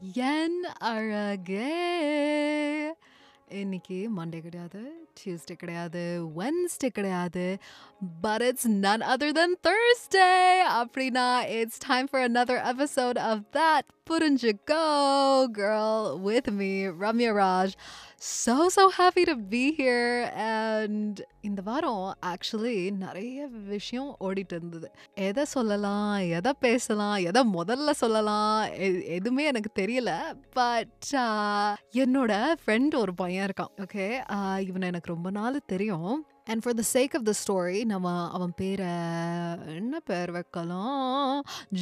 என் அழகே இன்னைக்கு மண்டே கிடையாது, டியூஸ்டே கிடையாது, வென்ஸ்டே கிடையாது, but it's none other than Thursday. அப்படின்னா it's time for another episode of That புரிஞ்சுக்கோ girl with me, Ramya Raj. So happy to be here. And இந்த வாரம் ஆக்சுவலி நிறைய விஷயம் ஓடிட்டு இருந்தது. எதை சொல்லலாம், எதை பேசலாம், எதை முதல்ல சொல்லலாம், எதுவுமே எனக்கு தெரியல. பட் என்னோட ஃப்ரெண்ட் ஒரு பையன் இருக்கான். ஓகே, இவனை எனக்கு ரொம்ப நாள் தெரியும். And for the sake of the story நம்ம அவன் பேரை என்ன பேர் வைக்கலாம்,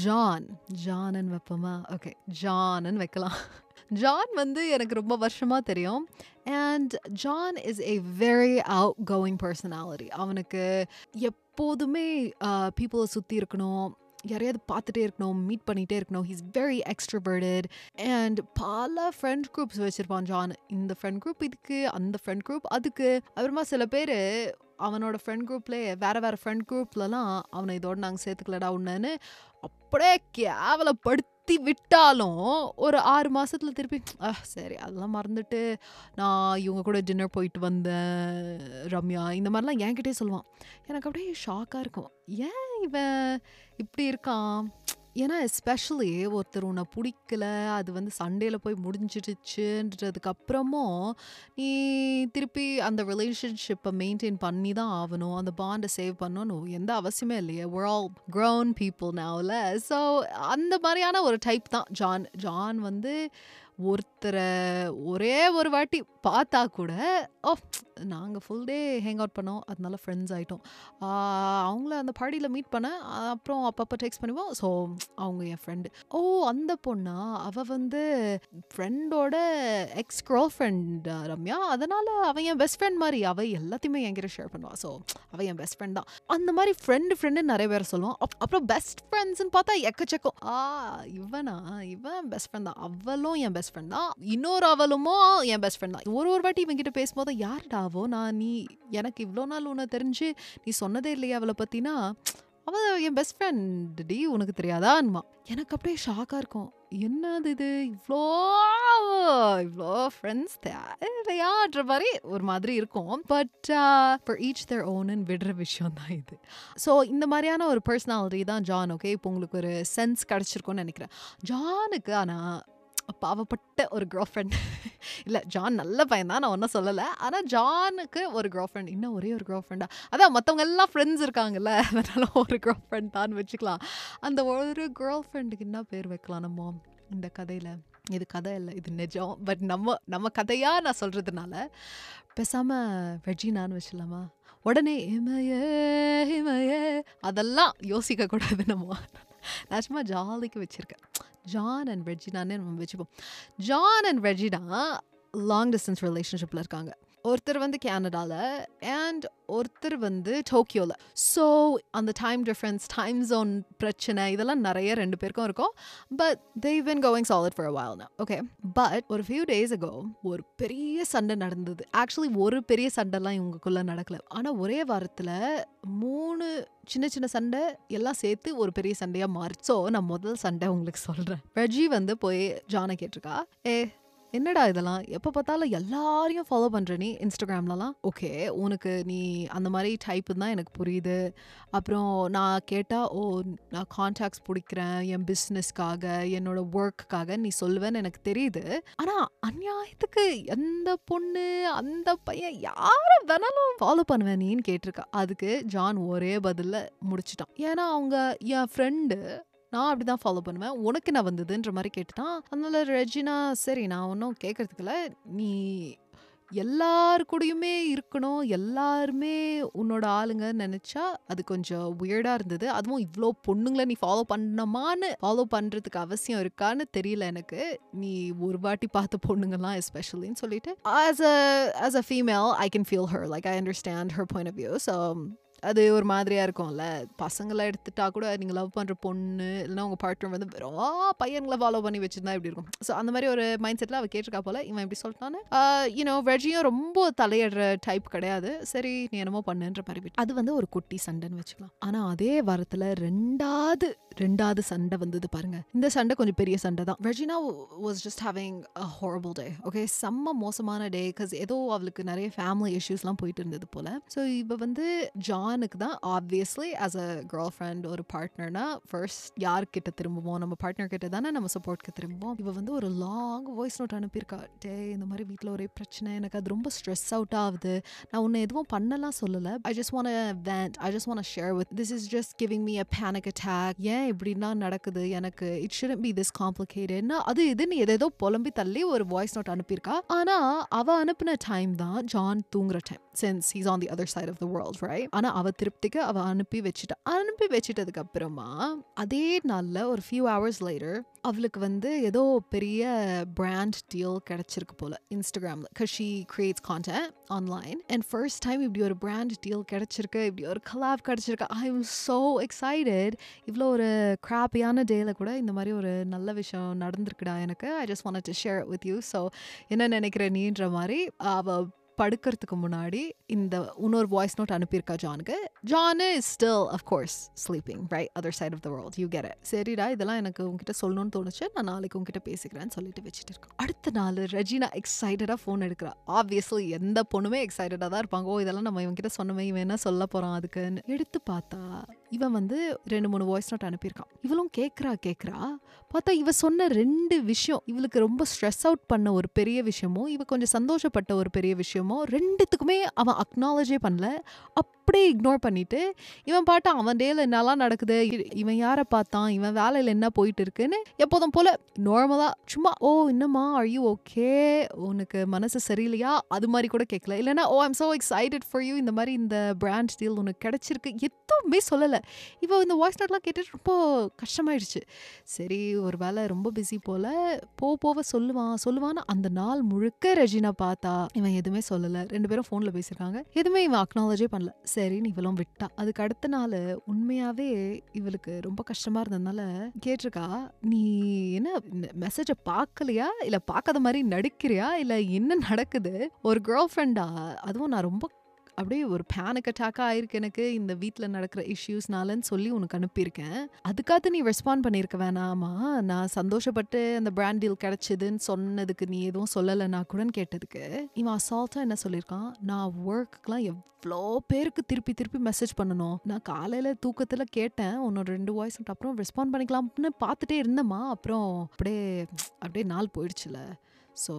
ஜான்னு வைப்போமா? ஓகே, ஜான்னு வைக்கலாம். ஜான் வந்து எனக்கு ரொம்ப வருஷமாக தெரியும். And John is a very outgoing personality. அவனுக்கு எப்போதுமே பீப்புளை சுற்றி இருக்கணும், யாரையாவது பார்த்துட்டே இருக்கணும், மீட் பண்ணிகிட்டே இருக்கணும். ஹீஸ் வெரி எக்ஸ்ட்ரோவர்டட் அண்ட் பல ஃப்ரெண்ட் குரூப்ஸ் வச்சுருப்பான் ஜான். இந்த ஃப்ரெண்ட் குரூப் இதுக்கு, அந்த ஃப்ரெண்ட் குரூப் அதுக்கு. அப்புறமா சில பேர் அவனோட ஃப்ரெண்ட் குரூப்லேயே வேறு ஃப்ரெண்ட் குரூப்லலாம் அவனை இதோட நாங்கள் சேர்த்துக்கலடா ஒன்றுன்னு அப்படியே கேவலப்படுத்தி விட்டாலும் ஒரு 6 மாதத்தில் திருப்பி சரி அதெல்லாம் மறந்துட்டு நான் இவங்க கூட டின்னர் போயிட்டு வந்தேன் ரம்யா, இந்த மாதிரிலாம் என்கிட்டே சொல்லுவான். எனக்கு அப்படியே ஷாக்காக இருக்கும், ஏன் இவன் இப்படி இருக்கான்? ஏன்னா எஸ்பெஷலி ஒருத்தர் உன்னை பிடிக்கல, அது வந்து சண்டேல போய் முடிஞ்சிடுச்சுன்றதுக்கு அப்புறமும் நீ திருப்பி அந்த ரிலேஷன்ஷிப்பை மெயின்டைன் பண்ணி தான் ஆகணும், அந்த பாண்டை சேவ் பண்ணணும், எந்த அவசியமே இல்லையே. we're all grown people nowல. ஸோ அந்த மாதிரியான ஒரு டைப் தான் ஜான் வந்து ஒருத்தரை ஒரே ஒரு வாட்டி பார்த்தா கூட நாங்கள் ஃபுல் டே ஹேங் அவுட் பண்ணோம், அதனால ஃப்ரெண்ட்ஸ் ஆகிட்டோம். அவங்கள அந்த பார்ட்டியில் மீட் பண்ணேன், அப்புறம் அப்பப்போ டெக்ஸ்ட் பண்ணுவோம். ஸோ அவங்க என் ஃப்ரெண்டு. அந்த பொண்ணா, அவள் வந்து ஃப்ரெண்டோட எக்ஸ் கேர்ள் ஃப்ரெண்ட் ரம்யா, அதனால் அவன் என் பெஸ்ட் ஃப்ரெண்ட் மாதிரி. அவள் எல்லாத்தையுமே என்கிட்ட ஷேர் பண்ணுவாள். ஸோ அவள் என் பெஸ்ட் ஃப்ரெண்ட் தான். அந்த மாதிரி ஃப்ரெண்டு நிறைய பேர் சொல்லுவான். அப்புறம் பெஸ்ட் ஃப்ரெண்ட்ஸ்ன்னு பார்த்தா எக்கச்சக்கம். இவன் பெஸ்ட் ஃப்ரெண்ட் தான், அவளும் என் பெஸ்ட் ஃப்ரெண்ட் தான், இன்னொரு அவளுமோ என் பெஸ்ட் ஃப்ரெண்ட் தான். ஒரு வாட்டி இவங்கிட்ட பேசும்போது யாருடாவோ நீ எனக்கு இவ்வளோ நாள் உன்னை தெரிஞ்சு நீ சொன்னதே இல்லையா அவளை பற்றினா, அவள் என் பெஸ்ட் ஃப்ரெண்ட் டி, உனக்கு தெரியாதான்மா. எனக்கு அப்படியே ஷாக்காக இருக்கும், என்னது இது, இவ்வளோ ஃப்ரெண்ட்ஸ் தேவையான்ற மாதிரி ஒரு மாதிரி இருக்கும். பட் ஃபார் ஈச் தேர் ஓன்னு விடுற விஷயம் தான் இது. ஸோ இந்த மாதிரியான ஒரு பர்சனாலிட்டி தான் ஜான். ஓகே, இப்போ உங்களுக்கு ஒரு சென்ஸ் கிடச்சிருக்கும்னு நினைக்கிறேன். ஜானுக்கு ஆனால் பாவப்பட்ட ஒரு கேர்ள் ஃப்ரெண்ட் இல்லை, ஜான் நல்ல பையன் தான், நான் ஒன்றும் சொல்லலை. ஆனால் ஜானுக்கு ஒரு கேர்ள் ஃப்ரெண்ட், இன்னும் ஒரே ஒரு கேர்ள் ஃப்ரெண்டா, அதான் மற்றவங்க எல்லாம் ஃப்ரெண்ட்ஸ் இருக்காங்கல்ல, அதனால ஒரு கேர்ள் ஃப்ரெண்ட் தான் வச்சுக்கலாம். அந்த ஒரு கேர்ள் ஃப்ரெண்டுக்கு என்ன பேர் வைக்கலாம் நம்ம இந்த கதையில்? இது கதை இல்லை, இது நிஜம். பட் நம்ம கதையாக நான் சொல்கிறதுனால பேசாமல் ரெஜினான்னு வச்சிடலாமா? உடனே இமையே அதெல்லாம் யோசிக்கக்கூடாது. நான் சும்மா ஜாலிக்கு வச்சுருக்கேன். ஜான் அண்ட் ரெஜினான்னு நம்ம வச்சுப்போம். John and Regina long distance ரிலேஷன்ஷிப்பில் இருக்காங்க. ஒருத்தர் வந்து கேனடாவில் அண்ட் ஒருத்தர் வந்து டோக்கியோவில். ஸோ அந்த டைம் டிஃப்ரென்ஸ், டைம் ஜோன் பிரச்சனை இதெல்லாம் நிறைய 2 பேருக்கும் இருக்கும். But they've been going solid for a while now. Okay, but ஒரு few days ago ஒரு பெரிய சண்டை நடந்தது. ஆக்சுவலி ஒரு பெரிய சண்டைலாம் இவங்களுக்குள்ளே நடக்கல, ஆனால் ஒரே வாரத்தில் 3 சின்ன சண்டை எல்லாம் சேர்த்து ஒரு பெரிய சண்டையாக மாறி. ஸோ நான் முதல் சண்டை உங்களுக்கு சொல்கிறேன். ரெஜி வந்து போய் ஜானை கேட்டிருக்கா, என்னடா இதெல்லாம், எப்போ பார்த்தாலும் எல்லாரையும் ஃபாலோ பண்ணுற நீ இன்ஸ்டாகிராம்லலாம், ஓகே உனக்கு நீ அந்த மாதிரி டைப்பு தான் எனக்கு புரியுது. அப்புறம் நான் கேட்டால் நான் கான்டாக்ட்ஸ் பிடிக்கிறேன் என் பிஸ்னஸ்க்காக, என்னோட ஒர்க்குக்காக நீ சொல்லுவேன்னு எனக்கு தெரியுது. ஆனால் அநியாயத்துக்கு எந்த பொண்ணு அந்த பையன் யாரை வேணாலும் ஃபாலோ பண்ணுவேன் நீன்னு கேட்டிருக்கா. அதுக்கு ஜான் ஒரே பதிலில் முடிச்சிட்டான். ஏன்னா அவங்க என் ஃப்ரெண்டு, நான் அப்படி தான் ஃபாலோ பண்ணுவேன், உனக்கு என்ன வந்ததுன்ற மாதிரி கேட்டுட்டான். அதனால ரெஜினா சரி நான் ஒன்றும் கேட்கறதுக்குல, நீ எல்லாரு கூடயுமே இருக்கணும், எல்லாருமே உன்னோட ஆளுங்கன்னு நினச்சா அது கொஞ்சம் வியர்டாக இருந்தது. அதுவும் இவ்வளோ பொண்ணுங்களை நீ ஃபாலோ பண்ணமான்னு, ஃபாலோ பண்ணுறதுக்கு அவசியம் இருக்கான்னு தெரியல எனக்கு. நீ ஒரு வாட்டி பார்த்த பொண்ணுங்கலாம் எஸ்பெஷலின்னு சொல்லிட்டு, as a female I can feel her, like I understand her point of view. So அது ஒரு மாதிரியா இருக்கும்ல. பசங்கள எடுத்துட்டா கூட நீங்க லவ் பண்ற பொண்ணு இல்லைன்னா உங்க பார்ட்னர் வந்து வெறும் பையன்களை ஃபாலோ பண்ணி வச்சிருந்தா எப்படி இருக்கும். ஸோ அந்த மாதிரி ஒரு மைண்ட் செட்ல அவ கேட்டிருக்கா போல. இவன் எப்படி சொல்லிட்டான்னு வெஜியும் ரொம்ப தலையிடுற டைப் கிடையாது. சரி நீ என்னமோ பண்ணுன்ற மாதிரி விட்டு அது வந்து ஒரு குட்டி சண்டைன்னு வச்சுக்கலாம். ஆனா அதே வாரத்துல ரெண்டாவது சண்டை வந்தது பாருங்க. இந்த சண்டை கொஞ்சம் பெரிய சண்டை தான். Regina was just having a horrible day. Okay, செம்ம மோசமான டே. பிகாஸ் ஏதோ அவளுக்கு நிறைய ஃபேமிலி இஷ்யூஸ்லாம் போயிட்டு இருந்தது போல. ஸோ இவ வந்து ஜானுக்கு தான் obviously as a girlfriend ஒரு பார்ட்னர்னா ஃபர்ஸ்ட் யார்கிட்ட திரும்புவோம், நம்ம பார்ட்னர் கிட்ட தானே நம்ம சப்போர்ட்க்கு திரும்புவோம். இவ வந்து ஒரு லாங் வாய்ஸ் நோட் அனுப்பியிருக்கா. டே இந்த மாதிரி வீட்டில் ஒரே பிரச்சனை, எனக்கு அது ரொம்ப ஸ்ட்ரெஸ் அவுட் ஆகுது, நான் உன்னை எதுவும் பண்ணலாம் சொல்லலை, I just want vent, I just want share with, this is just giving me a panic attack, ஏன் இப்படின்னா நடக்குது எனக்கு, இட் ஷுடன்ட் பி திஸ் காம்ப்ளிகேட்டட்னா அது இதுன்னு ஏதேதோ புலம்பி தள்ளி ஒரு வாய்ஸ் நோட் அனுப்பியிருக்கா. ஆனா அவ அனுப்பின டைம் தான் ஜான் தூங்குற time, since he's on the other side of the world, right? ஆனா அவ திருப்திக்கு அவ அனுப்பி வச்சிட்டதுக்கு அப்புறமா அதே நாள்ல ஒரு few hours later அவளுக்கு வந்து ஏதோ பெரிய பிராண்ட் டீல் கிடைச்சிருக்கு போல இன்ஸ்டாகிராம்ல. because she creates content online and first time இப்படி ஒரு பிராண்ட் டீல் கிடைச்சிருக்கு, இப்படி ஒரு collab கிடைச்சிருக்கு. I am so excited. இவ்வளோ ஒரு கிராப்பியான டேல கூட இந்த மாதிரி ஒரு நல்ல விஷயம் நடந்திருக்குடா எனக்கு. I just wanted to share it with you. so என்ன நினைக்கிற நீன்ற மாதிரி அவ படுக்கிறதுக்கு முன்னாடி இந்த இன்னொரு வாய்ஸ் நோட் அனுப்பியிருக்கா ஜானுக்கு. John is still of course sleeping, right? other side of the world, you get it. சரிடா, இதெல்லாம் எனக்கு உங்ககிட்ட சொல்லணும்னு தோணுச்சு, நான் நாளைக்கு உங்ககிட்ட பேசிக்கிறேன்னு சொல்லிட்டு வச்சுட்டு இருக்கேன். அடுத்த நாள் ரெஜினா எக்ஸைட்டடா ஃபோன் எடுக்கிறா. ஆப்வியஸ்லி எந்த பொண்ணுமே எக்ஸைட்டடா தான் இருப்பாங்க. இதெல்லாம் நம்ம இவங்கிட்ட சொன்னமே, இவன் என்ன சொல்ல போறான் அதுக்குன்னு. எடுத்து பார்த்தா இவன் வந்து 2-3 வாய்ஸ் நோட் அனுப்பியிருக்கான். இவளும் கேட்குறா பார்த்தா இவ சொன்ன 2 விஷயம், இவளுக்கு ரொம்ப ஸ்ட்ரெஸ் அவுட் பண்ண ஒரு பெரிய விஷயமோ, இவ கொஞ்சம் சந்தோஷப்பட்ட ஒரு பெரிய விஷயமோ, 2த்துக்குமே அவன் அக்னாலஜே பண்ணல. அப்படியே இக்னோர் பண்ணிட்டு இவன் பாட்டு அவன் டேல என்னெல்லாம் நடக்குது, இவன் யாரை பார்த்தான், இவன் வேலையில் என்ன போயிட்டு இருக்குன்னு எப்போதும் போல நார்மலா சும்மா ஓ என்னம்மா ஆர் யூ ஓகே, உனக்கு மனசு சரியில்லையா, அது மாதிரி கூட கேட்கல. இல்லைன்னா oh I'm so excited for you, இந்த மாதிரி இந்த பிராண்ட் டீல் உனக்கு கிடைச்சிருக்கு, எதுவுமே சொல்லலை. இவ இந்த வாய்ஸ் நோட்லாம் கேட்டுட்டு ரொம்ப கஷ்டமாயிடுச்சு. சரி ஒரு வேலை ரொம்ப பிஸி போல, போக சொல்லுவான்னு அந்த நாள் முழுக்க ரெஜினா பார்த்தா இவன் எதுவுமே சொல்லலை. 2 பேரும் ஃபோனில் பேசியிருக்காங்க, எதுவுமே இவன் அக்னாலஜே பண்ணல. சரின்னு இவளும் விட்டா. அதுக்கு அடுத்த நாள் உண்மையாவே இவளுக்கு ரொம்ப கஷ்டமா இருந்ததுனால கேட்டிருக்கா, நீ என்ன மெசேஜை பார்க்கலையா, இல்ல பார்க்காத மாதிரி நடிக்கிறியா, இல்ல என்ன நடக்குது, ஒரு கேர்ள் ஃப்ரெண்டா, அதுவும் நான் ரொம்ப அப்படியே ஒரு பேனிக் அட்டாக்கா ஆயிருக்கு எனக்கு இந்த வீட்டில் நடக்கிற இஷ்யூஸ்னாலன்னு சொல்லி உனக்கு அனுப்பியிருக்கேன், அதுக்காக நீ ரெஸ்பாண்ட் பண்ணியிருக்க வேணாமா, நான் சந்தோஷப்பட்டு அந்த பிராண்ட் டீல் கிடைச்சதுன்னு சொன்னதுக்கு நீ எதுவும் சொல்லலைன்னா கூட கேட்டதுக்கு இவன் அசால்ட்டா என்ன சொல்லியிருக்கான், நான் ஒர்க்குலாம் எவ்வளோ பேருக்கு திருப்பி மெசேஜ் பண்ணணும், நான் காலையில் தூக்கத்தில் கேட்டேன் உன்னோட 2 வாய்ஸ் அப்புறம் ரெஸ்பாண்ட் பண்ணிக்கலாம்னு பார்த்துட்டே இருந்தேம்மா, அப்புறம் அப்படியே நாள் போயிடுச்சுல, ஸோ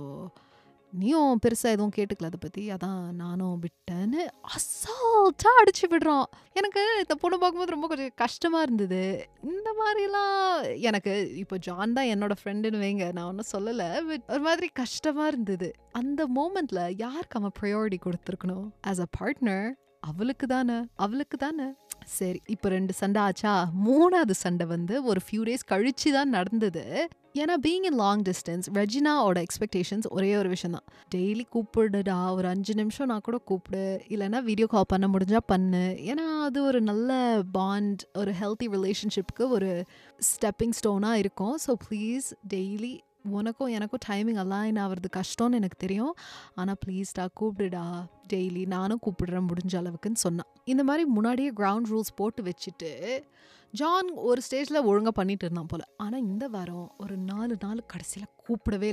நீயும் பெருசா எதுவும் கேட்டுக்கல அதை பத்தி, அதான் நானும் விட்டேன்னு அசால்ட்டா அடிச்சு விடுறான். எனக்கு இந்த பொண்ணு பார்க்கும்போது ரொம்ப கொஞ்சம் கஷ்டமா இருந்தது. இந்த மாதிரிலாம் எனக்கு இப்போ ஜான் தான் என்னோட ஃப்ரெண்டுன்னு வைங்க, நான் ஒன்றும் சொல்லலை, பட் ஒரு மாதிரி கஷ்டமா இருந்தது. அந்த மோமெண்ட்ல யாருக்கு அவன் ப்ரையாரிட்டி கொடுத்துருக்கணும்? ஆஸ் அ பார்ட்னர் அவளுக்கு தானே. சரி இப்போ 2 சண்டை ஆச்சா, 3வது சண்டை வந்து ஒரு ஃபியூ டேஸ் கழிச்சு தான் நடந்தது. ஏன்னா பீயிங் இன் லாங் டிஸ்டன்ஸ் ரெஜினாவோட எக்ஸ்பெக்டேஷன்ஸ் ஒரே ஒரு விஷயம் தான், டெய்லி கூப்பிடுடா, ஒரு 5 நிமிஷம் நான் கூட கூப்பிடு, இல்லைன்னா வீடியோ கால் பண்ண முடிஞ்சா பண்ணு, ஏன்னா அது ஒரு நல்ல பாண்ட், ஒரு ஹெல்த்தி ரிலேஷன்ஷிப்க்கு ஒரு ஸ்டெப்பிங் ஸ்டோனாக இருக்கும். ஸோ ப்ளீஸ் டெய்லி, உனக்கும் எனக்கும் டைமிங் அலைன் ஆகிறது கஷ்டம்னு எனக்கு தெரியும், ஆனால் ப்ளீஸ்டா கூப்பிடுடா, டெய்லி நானும் கூப்பிடுறேன் முடிஞ்ச அளவுக்குன்னு சொன்னான். இந்த மாதிரி முன்னாடியே கிரவுண்ட் ரூல்ஸ் போட்டு வச்சுட்டு ஜான் ஒரு ஸ்டேஜில் ஒழுங்காக பண்ணிட்டு இருந்தான் போல். ஆனால் இந்த வாரம் ஒரு 4 நாள் கடைசியில் கூப்பிடவே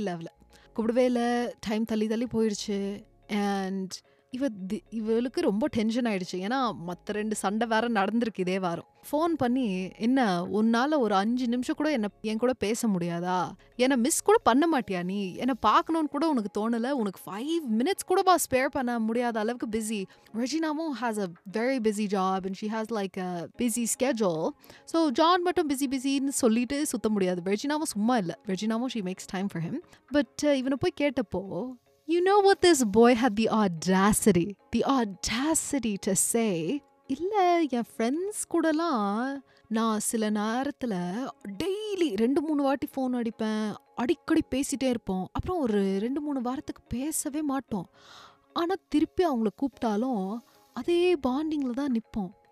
இல்லை, டைம் தள்ளி போயிடுச்சு. அண்ட் இவளுக்கு ரொம்ப டென்ஷன் ஆயிடுச்சு. ஏன்னா மற்ற 2 சண்டை வேற நடந்திருக்கு இதே வாரம். ஃபோன் பண்ணி, என்ன உன்னால ஒரு 5 நிமிஷம் கூட என் கூட பேச முடியாதா, என்னை மிஸ் கூட பண்ண மாட்டியா, நீ என்னை பார்க்கணுன்னு கூட உனக்கு தோணலை, உனக்கு 5 minutes கூட ஸ்பேர் பண்ண முடியாத அளவுக்கு பிஸி. ரெஜினாவும் has a very busy job and she has like a busy schedule. So John மட்டும் பிஸின்னு சொல்லிட்டு சுத்த முடியாது. ரெஜினாவும் சும்மா இல்லை, ரெஜினாவும் she makes time for him. But இவனை போய் கேட்டப்போ, you know what this boy had the audacity to say, இல்லை என் ஃப்ரெண்ட்ஸ் கூடலாம் நான் சில நேரத்தில் டெய்லி 2-3 வாட்டி ஃபோன் அடிப்பேன், அடிக்கடி பேசிகிட்டே இருப்போம், அப்புறம் ஒரு 2-3 வாரத்துக்கு பேசவே மாட்டோம், ஆனால் திருப்பி அவங்கள கூப்பிட்டாலும் அதே பாண்டிங்கில் தான் நிற்போம்.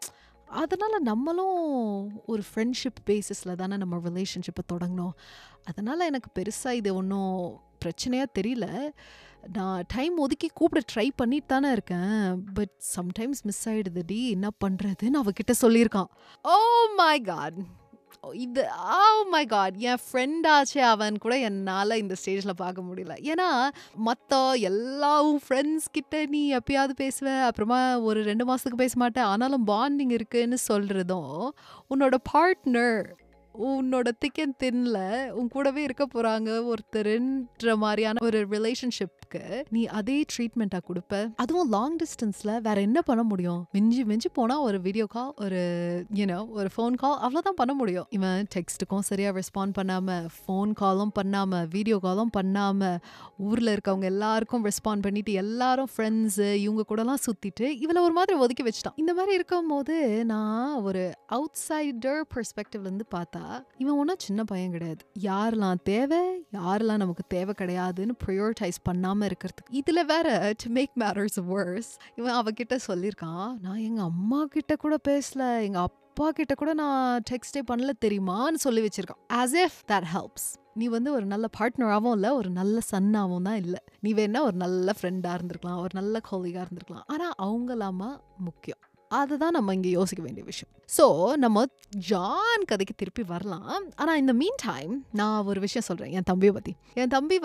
அதனால நம்மளும் ஒரு ஃப்ரெண்ட்ஷிப் பேசிஸ்ல தானே நம்ம ரிலேஷன்ஷிப்பை தொடங்கணும். அதனால எனக்கு பெருசா இது ஒன்றும் பிரச்சனையா தெரியல. நான் டைம் ஒதுக்கி கூப்பிட ட்ரை பண்ணிட்டு தானே இருக்கேன். பட் சம்டைம்ஸ் மிஸ் ஆயிடுதுடி, என்ன பண்றதுன்னு அவகிட்ட சொல்லியிருக்கான். ஓ மை காட், இது ஓ மை காட், என் ஃப்ரெண்டாச்சே அவன் கூட என்னால் இந்த ஸ்டேஜில் பார்க்க முடியல. ஏன்னா மற்ற எல்லா ஃப்ரெண்ட்ஸ் கிட்ட நீ எப்பயாவது பேசுவ, அப்புறமா ஒரு 2 மாதத்துக்கு பேச மாட்டேன், ஆனாலும் பாண்டிங் இருக்குன்னு சொல்கிறதும், உன்னோட பார்ட்னர் உன்னோட திக் அண்ட் தின்ல உன் கூடவே இருக்க போறாங்க ஒருத்தருன்ற மாதிரியான ஒரு ரிலேஷன்ஷிப்க்கு நீ அதே ட்ரீட்மெண்ட்டாக கொடுப்ப. அதுவும் லாங் டிஸ்டன்ஸில் வேற என்ன பண்ண முடியும்? மிஞ்சி மிஞ்சி போனால் ஒரு வீடியோ கால், ஒரு ஒரு ஃபோன் கால், அவ்வளோதான் பண்ண முடியும். இவன் டெக்ஸ்ட்டுக்கும் சரியாக ரெஸ்பாண்ட் பண்ணாமல், ஃபோன் காலும் பண்ணாமல், வீடியோ காலும் பண்ணாமல், ஊரில் இருக்கவங்க எல்லாருக்கும் ரெஸ்பாண்ட் பண்ணிட்டு எல்லாரும் ஃப்ரெண்ட்ஸு இவங்க கூடலாம் சுற்றிட்டு இவளை ஒரு மாதிரி ஒதுக்கி வச்சுட்டான். இந்த மாதிரி இருக்கும் போது நான் ஒரு அவுட் சைடர் பெர்ஸ்பெக்டிவ்லேருந்து பார்த்தா இவன் ஒன்றும் சின்ன பையன் கிடையாது. யாரெல்லாம் தேவை, யாரெல்லாம் நமக்கு தேவை கிடையாதுன்னு ப்ரையோரிட்டைஸ் பண்ணாமல் இருக்கிறதுக்கு. இதில் வேற டு மேக் மேட்டர்ஸ் வர்ஸ், இவன் அவகிட்ட சொல்லியிருக்கான், நான் எங்கள் அம்மா கிட்ட கூட பேசல, எங்கள் அப்பா கிட்ட கூட நான் டெக்ஸ்டே பண்ணல தெரியுமான்னு சொல்லி வச்சிருக்கான். as if that helps. நீ ஒரு நல்ல பார்ட்னராகவும் இல்லை, ஒரு நல்ல சன்னாகவும் தான் இல்லை. நீ வேணா ஒரு நல்ல ஃப்ரெண்டாக இருந்திருக்கலாம், ஒரு நல்ல கொலீகாக இருந்திருக்கலாம். ஆனால் அவங்களாமா முக்கியம். அதுதான் நம்ம இங்கே யோசிக்க வேண்டிய விஷயம். ஸோ நம்ம ஜான் கதைக்கு திருப்பி வரலாம். ஆனால் இந்த மீன் டைம் நான் ஒரு விஷயம் சொல்கிறேன் என் தம்பியை பற்றி. என் தம்பி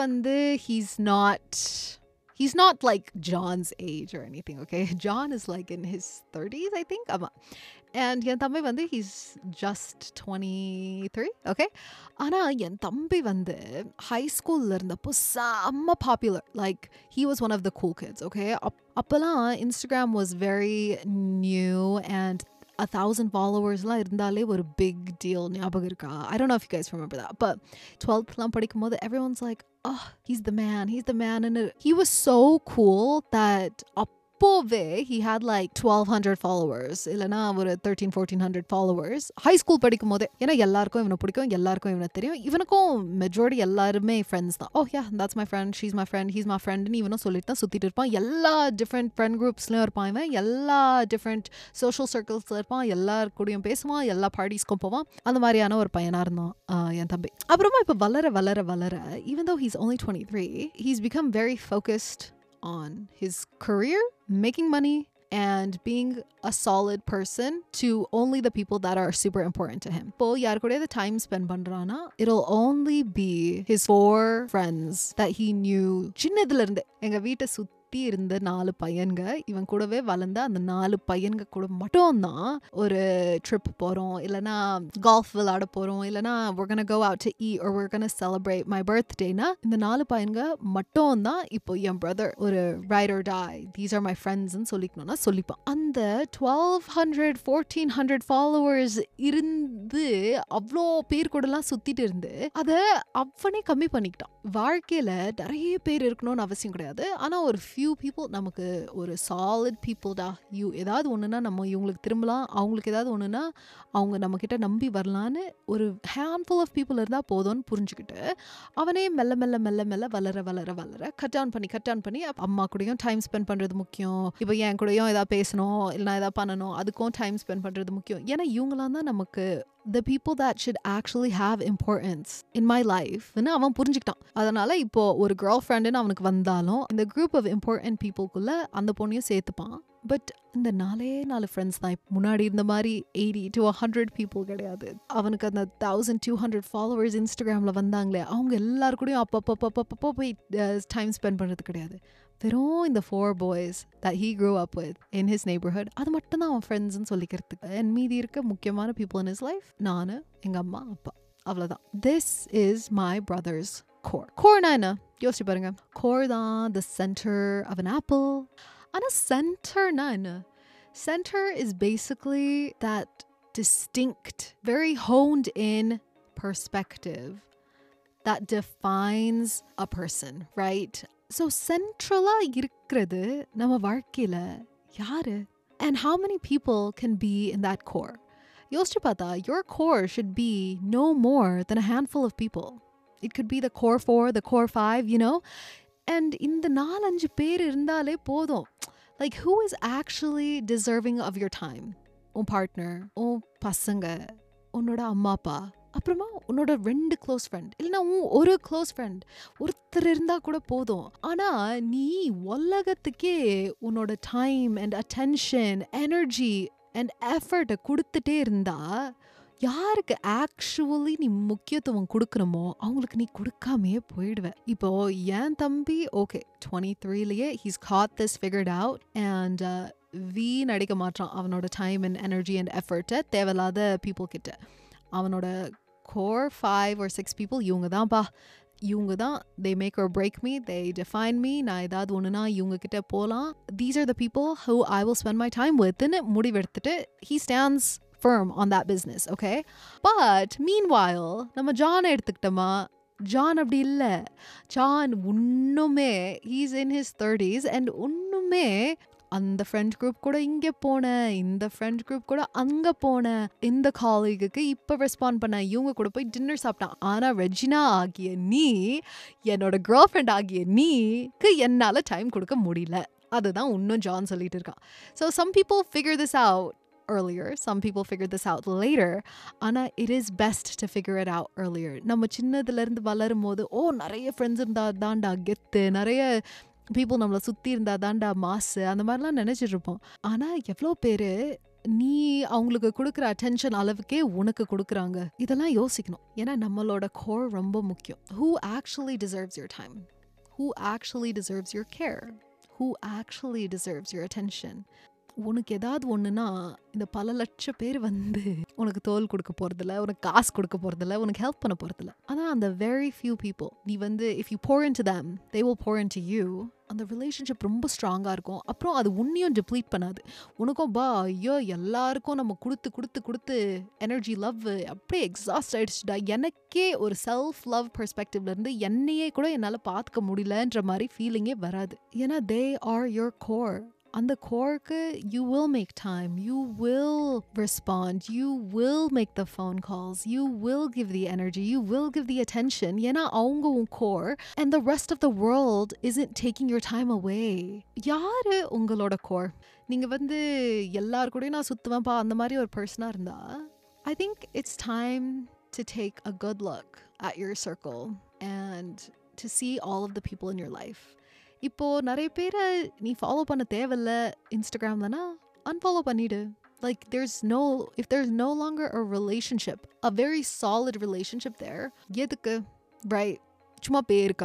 he's not like John's age or anything, okay? John is like in his 30s, I think. And என் தம்பி he's just 23, okay? ஆனால் என் தம்பி high schoolல இருந்தப்போ செம்ம popular. Like he was one of the cool kids, okay? அப்போலாம் Instagram was very new and 1,000 followers இருந்தாலே ஒரு big deal. ஞாபகம் இருக்கா? I don't know if you guys remember that. But 12th படிக்கும் போது everyone's like, oh, he's the man. And he was so cool that அப்போவே he had like 1,200 followers, இல்லைனா ஒரு 1,300-1,400 followers high school படிக்கும் போதே. ஏன்னா எல்லாருக்கும் இவனை பிடிக்கும், எல்லாருக்கும் இவனை தெரியும், இவனுக்கும் மெஜாரிட்டி எல்லாருமே ஃப்ரெண்ட்ஸ் தான். oh yeah, that's my friend, she's my friend, he's my friend ன்னு இவனும் சொல்லிட்டு தான் சுற்றிட்டு இருப்பான். எல்லா டிஃப்ரெண்ட் ஃப்ரெண்ட் குரூப்ஸ்லையும் இருப்பான் இவன், எல்லா டிஃப்ரெண்ட் சோஷியல் சர்க்கிள்ஸில் இருப்பான், எல்லார் கூடயும் பேசுவான், எல்லா பார்ட்டிஸ்க்கும் போவான். அந்த மாதிரியான ஒரு பையனாக இருந்தான் என் தம்பி. அப்புறமா இப்போ வளர even though he's only 23, he's become very focused on his career, making money, and being a solid person to only the people that are super important to him. இப்போ யார் கூட time spend பண்றானா, it'll only be his 4 friends that he knew சின்னதுல இருந்து. எங்க வீட்டை சுத்தி இருந்த 4 பையன்க, இவன் கூடவே வளர்ந்த அந்த 4 பையன்க கூட மட்டும்தான் ஒரு ட்ரிப் போறோம், இல்லைனா கால்ஃப் விளையாட போறோம், இல்லைனா we're gonna go out to eat or we're gonna celebrate my birthdayனா இந்த 4 பையன்க மட்டும்தான் இப்போ என் பிரதர் ஒரு ride or die, these are my friends ன்னு சொல்லிக்கணும்னா சொல்லிப்பான். அந்த 1,200-1,400 followers இருந்து அவ்வளோ பேர் கூடலாம் சுத்திட்டு இருந்து அதை அவனே கம்மி பண்ணிக்கிட்டான். வாழ்க்கையில நிறைய பேர் இருக்கணும்னு அவசியம் கிடையாது, ஆனா ஒரு few people நமக்கு ஒரு solid people டா. ஏதாவது ஒண்ணுனா நம்ம இவங்களுக்கு திரும்பலாம், அவங்களுக்கு ஏதாவது ஒண்ணுனா அவங்க நம்ம கிட்ட நம்பி வரலான்னு ஒரு handful of people இருந்தா போதும்னு புரிஞ்சுக்கிட்டு அவனே மெல்ல மெல்ல மெல்ல மெல்ல வளர கட் டவுன் பண்ணி அம்மா கூடயும் டைம் ஸ்பெண்ட் பண்றது முக்கியம், இப்போ என் கூடயும் ஏதாவது பேசணும் இல்லைனா ஏதாவது பண்ணணும், அதுக்கும் டைம் ஸ்பெண்ட் பண்றது முக்கியம். ஏன்னா இவங்களாம் தான் நமக்கு the people that should actually have importance in my life ன்னு அவன் புரிஞ்சுக்கிட்டான். அதனால இப்போ ஒரு கேர்ள் ஃப்ரெண்டுன்னு அவனுக்கு வந்தாலும் இந்த குரூப் ஆஃப் இம்பார்ட்டன்ட் பீப்புள்குள்ள அந்த பொண்ணையும் சேர்த்துப்பான். பட் இந்த 4 ஃப்ரெண்ட்ஸ் தான் முன்னாடி இருந்த மாதிரி 80-100 people கிடையாது. அவனுக்கு அந்த 1,200 followers இன்ஸ்டாகிராமில் வந்தாங்களே, அவங்க எல்லாரு கூடயும் அப்பப்போ போய் டைம் ஸ்பெண்ட் பண்ணுறது கிடையாது. வெறும் இந்த 4 boys that he grew up with in his neighborhood, அது மட்டும் தான் அவன் ஃப்ரெண்ட்ஸ்ன்னு சொல்லிக்கிறதுக்கு. என் மீதி இருக்க முக்கியமான people in his life நான், எங்கள் அம்மா, அப்பா, அவ்வளோதான். This is my brother's core. Coreனா என்ன யோசிச்சு பாருங்க. Core தான் the center of an apple. ஆனால் centerனா என்ன? Center is basically that distinct, very honed in perspective that defines a person, right? So centrala இருக்கிறது நம்ம வாழ்க்கையில யாரு? And how many people can be in that core? யோசிச்சு பார்த்தா your core should be no more than a handful of people. It could be the core 4, the core 5, you know? And இந்த 4-5 பேர் இருந்தாலே போதும். Like who is actually deserving of your time? உன் partner, உன் பசங்க, உன்னோட அம்மா அப்பா, அப்புறமா உன்னோட 2 க்ளோஸ் ஃப்ரெண்ட், இல்லைன்னா ஒரு க்ளோஸ் ஃப்ரெண்ட், ஒருத்தர் இருந்தா கூட போதும். ஆனா நீ உலகத்துக்கே உன்னோட time and attention, energy and எஃபர்ட்டை கொடுத்துட்டே இருந்தா யாருக்கு ஆக்சுவலி நீ முக்கியத்துவம் கொடுக்கணுமோ அவங்களுக்கு நீ கொடுக்காமையே போயிடுவ. இப்போ என் தம்பி ஓகே 23லயே he's caught this figured out and வீணடிக்க மாட்டான் அவனோட டைம் அண்ட் எனர்ஜி அண்ட் எஃபர்ட்டை தேவையில்லாத பீப்புள் கிட்ட. அவனோட core 5 or 6 people இவங்க தான் they make or break me, they define me. நான் ஏதாவது ஒண்ணுனா இவங்க கிட்ட போலாம். These are the people who I will spend my time with ன்னு முடிவெடுத்துட்டு he stands firm on that business, okay? But meanwhile நம்ம ஜான் எடுத்துக்கிட்டோமா, ஜான் அப்படி இல்ல. ஜான் இன்னுமே he's in his 30s and இன்னுமே அந்த ஃப்ரெண்ட் குரூப் கூட இங்கே போனேன், இந்த ஃப்ரெண்ட் குரூப் கூட அங்கே போனேன், இந்த காலேஜுக்கு இப்போ ரெஸ்பாண்ட் பண்ணேன், இவங்க கூட போய் டின்னர் சாப்பிட்டான். ஆனால் ரெஜினா ஆகிய நீ, என்னோட கேர்ள் ஃப்ரெண்ட் ஆகிய நீக்கு என்னால் டைம் கொடுக்க முடியல. அதுதான் இன்னும் ஜான் சொல்லிட்டு இருக்கான். So some people figure this out earlier, some people figure this out later. ஆனா it is best to figure it out earlier. நம்ம சின்னதுல இருந்து வளரும் போது நிறைய ஃப்ரெண்ட்ஸ் இருந்தா தாண்டா கெத்து, நிறைய people நம்மளை சுத்தி இருந்தா தாண்டா மாசு, அந்த மாதிரிலாம் நினைச்சிட்டு இருப்போம். ஆனா எவ்வளோ பேரு நீ அவங்களுக்கு கொடுக்குற அட்டென்ஷன் அளவுக்கே உனக்கு கொடுக்குறாங்க. இதெல்லாம் யோசிக்கணும். ஏன்னா நம்மளோட கோர் ரொம்ப முக்கியம். Who actually deserves your time? Who actually deserves your care? Who actually deserves your attention? உனக்கு ஏதாவது ஒண்ணுனா இந்த பல லட்சம் பேர் உனக்கு தோல் கொடுக்க போறதில்ல, உனக்கு காசு கொடுக்க போறதில்ல, உனக்கு ஹெல்ப் பண்ண போறதில்ல. அதான் அந்த very few people நீ if you pour into them, they will pour into you. அந்த ரிலேஷன்ஷிப் ரொம்ப ஸ்ட்ராங்கா இருக்கும். அப்புறம் அது உன்னையும் டிப்ளீட் பண்ணாது. உனக்கும் ஐயோ எல்லாருக்கும் நம்ம கொடுத்து எனர்ஜி லவ் அப்படியே எக்ஸாஸ்ட் ஆயிடுச்சுடா, எனக்கே ஒரு செல்ஃப் லவ் பெர்ஸ்பெக்டிவ்ல இருந்து என்னையே கூட என்னால பார்த்துக்க முடியலன்ற மாதிரி ஃபீலிங்கே வராது. ஏன்னா they are your core. அந்த கோருக்கு you will make time, you will respond, you will make the phone calls, you will give the energy, you will give the attention. ஏன்னா அவங்க உன் core and the rest of the world isn't taking your time away. யாரு உங்களோட core? நீங்க எல்லார் கூடயும் நான் சுத்துவேன்ப்பா அந்த மாதிரி ஒரு பர்சனா இருந்தா I think it's time to take a good look at your circle and to see all of the people in your life. இப்போ நிறைய பேரை நீ ஃபாலோ பண்ண தேவையில்ல இன்ஸ்டாகிராம்லனா அன்ஃபாலோ பண்ணிடு. Like if there's no longer a relationship, a very solid relationship there, எதுக்கு? Right? சும்மா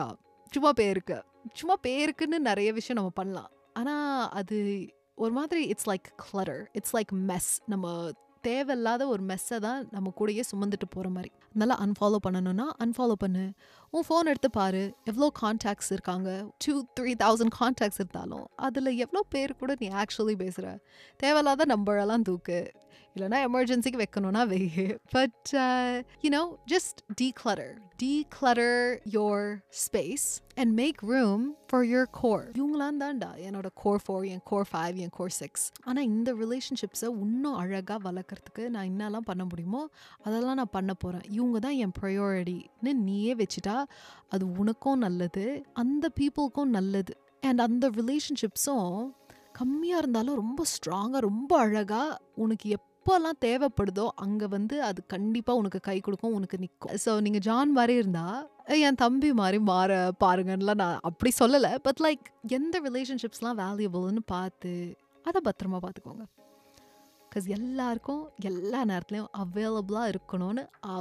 பேருக்குன்னு நிறைய விஷயம் நம்ம பண்ணலாம். ஆனா அது ஒரு மாதிரி it's like clutter, it's like mess. நம்ம தேவையில்லாத ஒரு மெஸ்ஸை தான் நம்ம கூடயே சுமந்துட்டு போகிற மாதிரி. அதனால அன்ஃபாலோ பண்ணணும்னா அன்ஃபாலோ பண்ணு. உன் ஃபோன் எடுத்து பாரு, எவ்வளோ கான்டாக்ட்ஸ் இருக்காங்க. 2,000-3,000 கான்டாக்ட்ஸ் இருந்தாலும் அதில் எவ்வளோ பேர் கூட நீ ஆக்சுவலி பேசுகிற. தேவையில்லாத நம்பரெல்லாம் தூக்கு, இல்லைனா எமர்ஜென்சிக்கு வைக்கணும்னா வெய்யு. But just declutter your space and make room for your core. இவங்களாம் தான்டா என்னோட core 4, என் core 5, என் core 6. ஆனால் இந்த ரிலேஷன்ஷிப்ஸை இன்னும் அழகாக வளர்க்குறதுக்கு நான் என்னெல்லாம் பண்ண முடியுமோ அதெல்லாம் நான் பண்ண போகிறேன். இவங்க தான் என் ப்ரையாரிட்டின்னு நீயே வச்சுட்டா அது உனக்கும் நல்லது, அந்த பீப்புளுக்கும் நல்லது. அண்ட் அந்த ரிலேஷன்ஷிப்ஸும் கம்மியாக இருந்தாலும் ரொம்ப ஸ்ட்ராங்காக, ரொம்ப அழகாக உனக்கு எப்போல்லாம் தேவைப்படுதோ அங்கே அது கண்டிப்பாக உனக்கு கை கொடுக்கும், உனக்கு நிற்கும். ஸோ நீங்கள் ஜான் மாதிரி இருந்தால் என் தம்பி மாதிரி மாற பாருங்கன்னுலாம் நான் அப்படி சொல்லலை. பட் எந்த ரிலேஷன்ஷிப்ஸ்லாம் வேல்யூபிள்னு பார்த்து அதை பத்திரமா பார்த்துக்கோங்க. பிகாஸ் எல்லாருக்கும் எல்லா நேரத்துலையும் அவைலபிளாக இருக்கணும்னு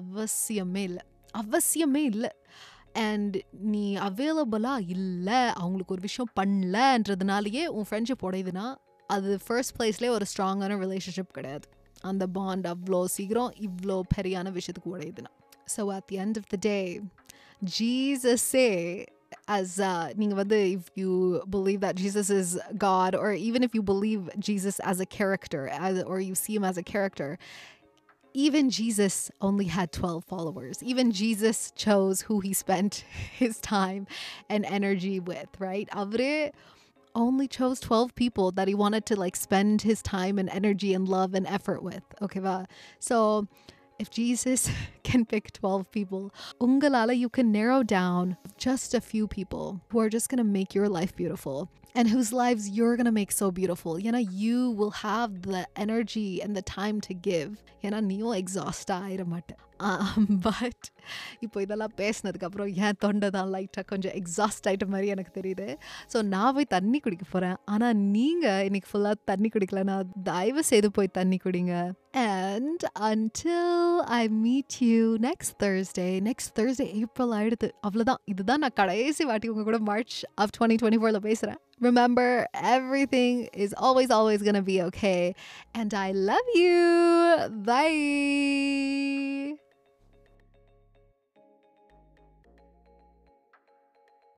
அவசியமே இல்லை. அண்ட் நீ அவைலபிளாக இல்லை, அவங்களுக்கு ஒரு விஷயம் பண்ணலன்றதுனாலேயே உன் ஃப்ரெண்ட்ஷிப் உடையுதுன்னா அது ஃபர்ஸ்ட் பிளேஸ்லேயே ஒரு ஸ்ட்ராங்கான ரிலேஷன்ஷிப் கிடையாது. அந்த பாண்ட் அவ்வளோ சீக்கிரம் இவ்வளோ பெரியான விஷயத்துக்கு உடையுதுன்னா. So at the end of the day ஜீசஸே as if you believe that Jesus is God, or even if you believe Jesus as a character, or you see him as a character, even Jesus only had 12 followers. Even Jesus chose who he spent his time and energy with, right? Avre only chose 12 people that he wanted to spend his time and energy and love and effort with. Okay, va? So if Jesus can pick 12 people, ungalala you can narrow down just a few people who are just going to make your life beautiful and whose lives you're going to make so beautiful. You will have the energy and the time to give. நீயும் exhaust ஆயிரமாட்ட. But இப்போ இதெல்லாம் பேசினதுக்கப்புறம் என் தொண்டை தான் லைட்டாக கொஞ்சம் exhaust ஆகிட்ட மாதிரி எனக்கு தெரியுது. ஸோ நான் போய் தண்ணி குடிக்க போகிறேன். ஆனால் நீங்கள் இன்னைக்கு ஃபுல்லாக தண்ணி குடிக்கலன்னா தயவு செய்து போய் தண்ணி குடிங்க. And until I meet you next Thursday, April ஆயிடுது. அவ்வளோதான். இதுதான் நான் கடைசி வாட்டி உங்கள் கூட March of 2024ல பேசுகிறேன். Remember, everything is always gonna be okay. And I love you. Bye.